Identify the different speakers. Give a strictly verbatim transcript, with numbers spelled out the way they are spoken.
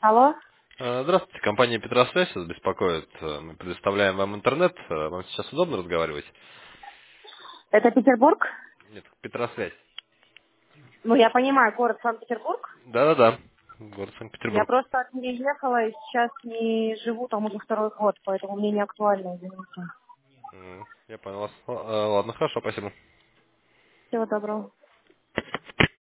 Speaker 1: Алло,
Speaker 2: Э, Здравствуйте, компания Петросвязь вас беспокоит. Э, Мы предоставляем вам интернет. Э, Вам сейчас удобно разговаривать?
Speaker 1: это Петербург?
Speaker 2: Нет, Петросвязь.
Speaker 1: Ну, я понимаю, город Санкт-Петербург.
Speaker 2: Да-да-да. Город
Speaker 1: Я
Speaker 2: Санкт-Петербург.
Speaker 1: просто переехала и сейчас не живу там уже второй год, поэтому мне не актуально, извините.
Speaker 2: М, Я понял вас. Л- э, Ладно, хорошо, спасибо.
Speaker 1: Всего доброго.